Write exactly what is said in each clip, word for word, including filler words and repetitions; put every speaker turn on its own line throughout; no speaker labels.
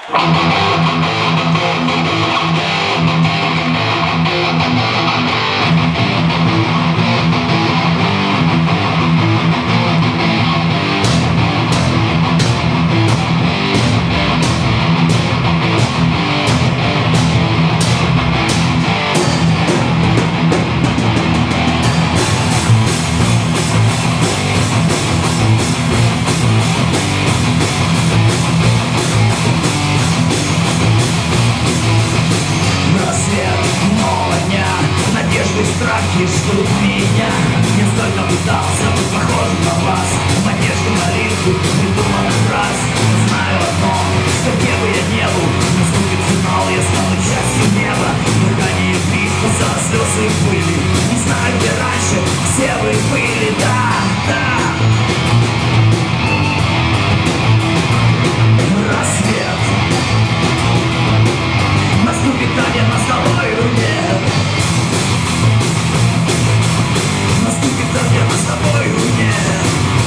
Страхи ждут меня. Я столько пытался быть похожим на вас. В надежде молитвы придуманных фраз. Знаю одно, что где бы я не был, наступит финал, я стану частью неба. Дыхание привкуса, слезы и пыли. Не знаю, где раньше все вы были, да, да. Рассвет. Наступит, а нет, нас с тобою нет. Наступит, а нет, нас с тобою нет.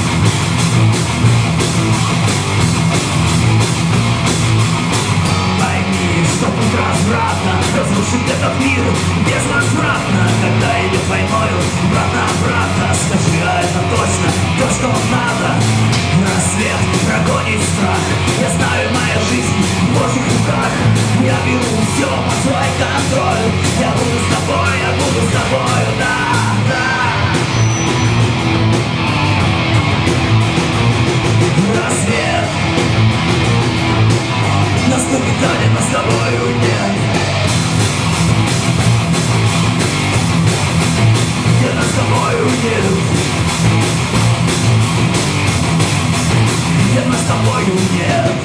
Пойми, что путь развратно разрушит этот мир безвозвратно. Когда идет войною, обратно-обратно. Скажи, а это точно то, что надо. Рассвет прогонит страх. Я знаю, моя жизнь в Божьих руках. Я беру все под свой контроль. Я буду с тобой, я буду с тобою, да, да. Рассвет. Наступит, а нет, нас с тобою нет. Нет, нас с тобою нет. Нет, нас с тобою нет.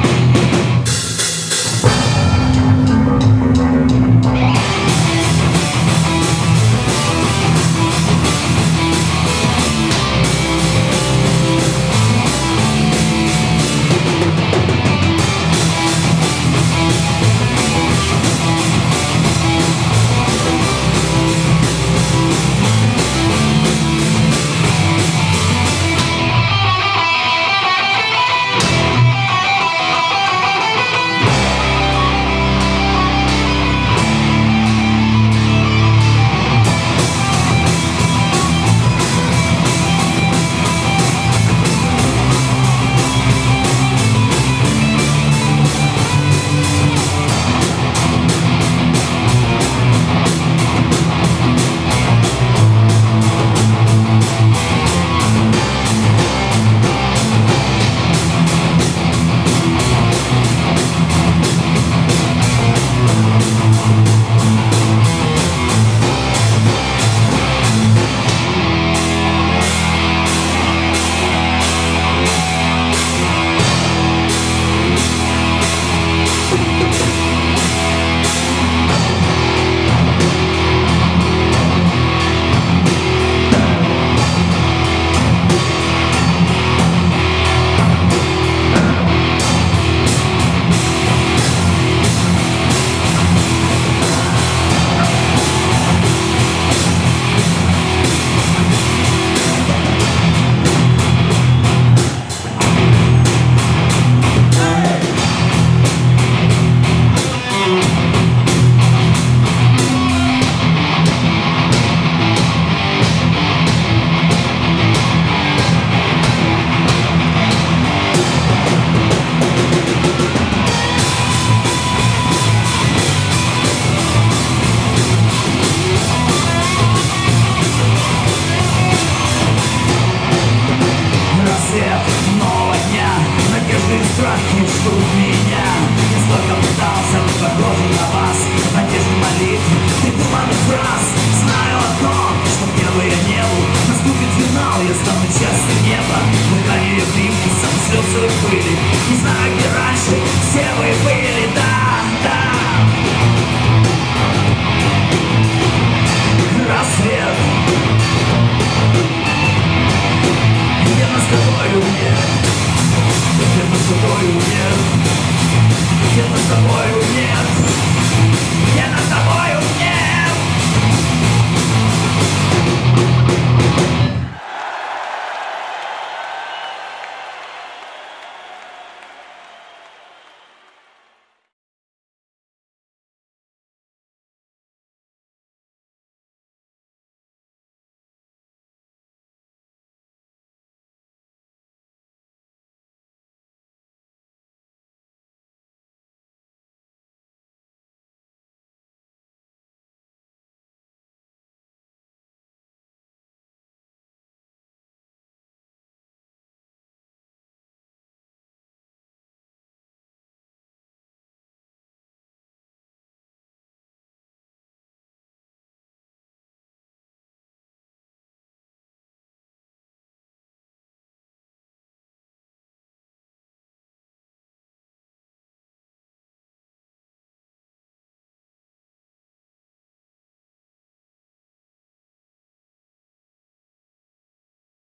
Страхи ждут меня. Я столько пытался быть похожим на вас. В надежде молитвы придуманных фраз. Знаю одно, что где бы я не был, наступит финал, я стану частью неба. Дыхание привкусом слезы и пыли. Не знаю, где раньше все вы были, да, да. Рассвет. Я нас с тобою нет.